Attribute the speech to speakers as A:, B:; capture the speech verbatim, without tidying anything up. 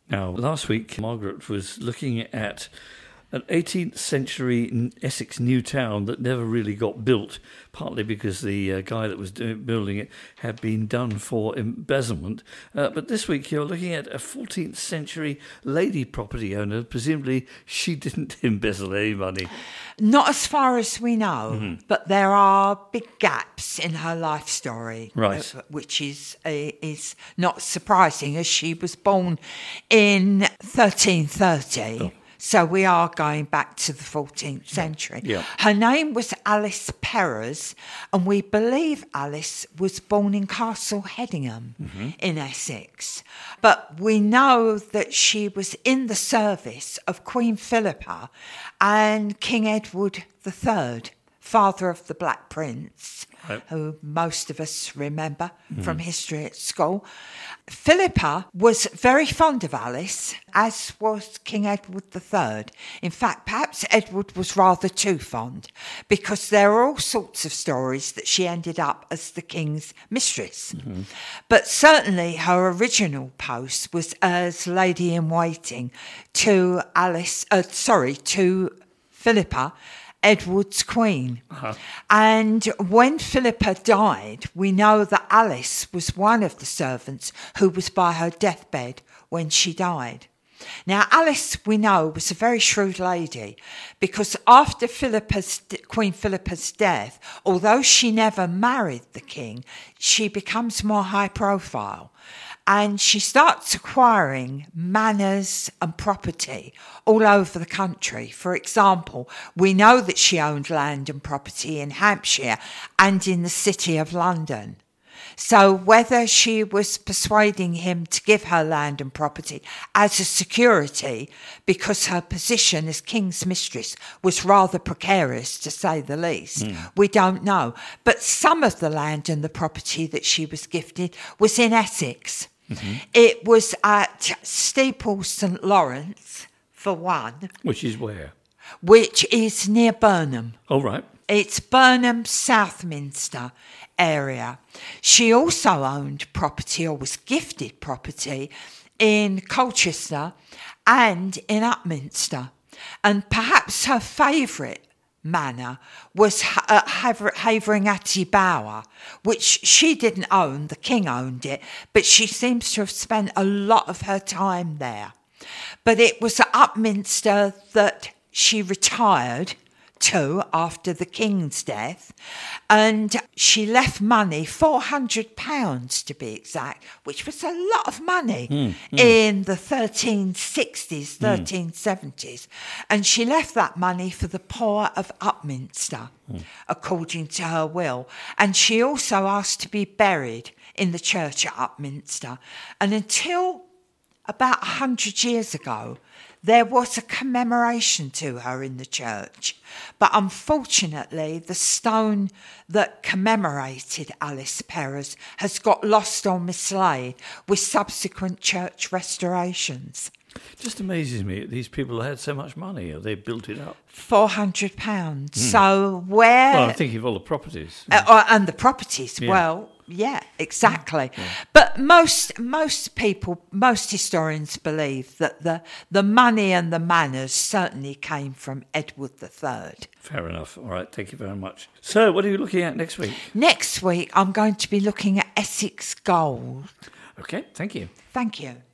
A: Now, last week, Margaret was looking at an eighteenth century Essex new town that never really got built, partly because the uh, guy that was doing, building it had been done for embezzlement. Uh, but this week you're looking at a fourteenth century lady property owner. Presumably she didn't embezzle any money.
B: Not as far as we know, mm-hmm. but there are big gaps in her life story,
A: right.
B: uh, which is uh, is not surprising, as she was born in thirteen thirty. Oh. So we are going back to the fourteenth century.
A: Yeah.
B: Her name was Alice Perrers, and we believe Alice was born in Castle Hedingham mm-hmm. in Essex. But we know that she was in the service of Queen Philippa and King Edward the Third, father of the Black Prince, right. who most of us remember mm-hmm. from history at school. Philippa was very fond of Alice, as was King Edward the Third. In fact, perhaps Edward was rather too fond, because there are all sorts of stories that she ended up as the king's mistress. Mm-hmm. But certainly her original post was as lady-in-waiting to Alice, uh, sorry, to Philippa, Edward's queen. Uh-huh. And when Philippa died, we know that Alice was one of the servants who was by her deathbed when she died. Now, Alice, we know, was a very shrewd lady, because after Philippa's, Queen Philippa's death, although she never married the king, she becomes more high profile. And she starts acquiring manors and property all over the country. For example, we know that she owned land and property in Hampshire and in the city of London. So whether she was persuading him to give her land and property as a security, because her position as king's mistress was rather precarious, to say the least, mm. we don't know. But some of the land and the property that she was gifted was in Essex. Mm-hmm. It was at Steeple St Lawrence, for one.
A: Which is where?
B: Which is near Burnham.
A: Oh, right.
B: It's Burnham, Southminster area. She also owned property, or was gifted property, in Colchester and in Upminster. And perhaps her favourite manor was at Havering Abbey Bower, which she didn't own, the king owned it, but she seems to have spent a lot of her time there. But it was at Upminster that she retired to after the king's death, and she left money, four hundred pounds to be exact, which was a lot of money mm, mm. in the thirteen sixties, thirteen seventies. Mm. And she left that money for the poor of Upminster, mm. according to her will. And she also asked to be buried in the church at Upminster. And until about one hundred years ago, there was a commemoration to her in the church, but unfortunately the stone that commemorated Alice Perrers has got lost or mislaid with subsequent church restorations.
A: Just amazes me that these people had so much money. They built it up.
B: four hundred pounds. Mm. So where...
A: Well, I'm thinking of all the properties.
B: Uh, and the properties,
A: yeah.
B: well... Yeah, exactly.
A: Yeah.
B: But most most people, most historians believe that the, the money and the manors certainly came from Edward the Third.
A: Fair enough. All right, thank you very much. So what are you looking at next week?
B: Next week, I'm going to be looking at Essex gold.
A: Okay, thank you.
B: Thank you.